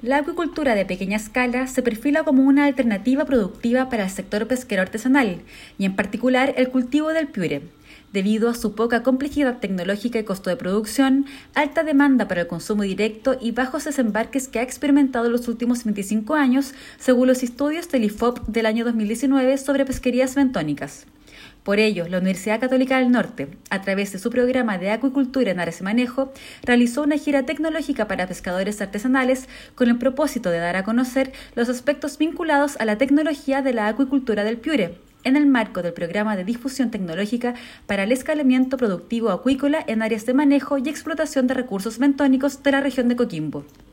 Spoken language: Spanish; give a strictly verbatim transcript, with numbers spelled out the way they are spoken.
La acuicultura de pequeña escala se perfila como una alternativa productiva para el sector pesquero artesanal y en particular el cultivo del piure, debido a su poca complejidad tecnológica y costo de producción, alta demanda para el consumo directo y bajos desembarques que ha experimentado en los últimos veinticinco años, según los estudios del I F O P del año dos mil diecinueve sobre pesquerías bentónicas. Por ello, la Universidad Católica del Norte, a través de su programa de acuicultura en áreas de manejo, realizó una gira tecnológica para pescadores artesanales con el propósito de dar a conocer los aspectos vinculados a la tecnología de la acuicultura del piure, en el marco del programa de difusión tecnológica para el escalamiento productivo acuícola en áreas de manejo y explotación de recursos bentónicos de la región de Coquimbo.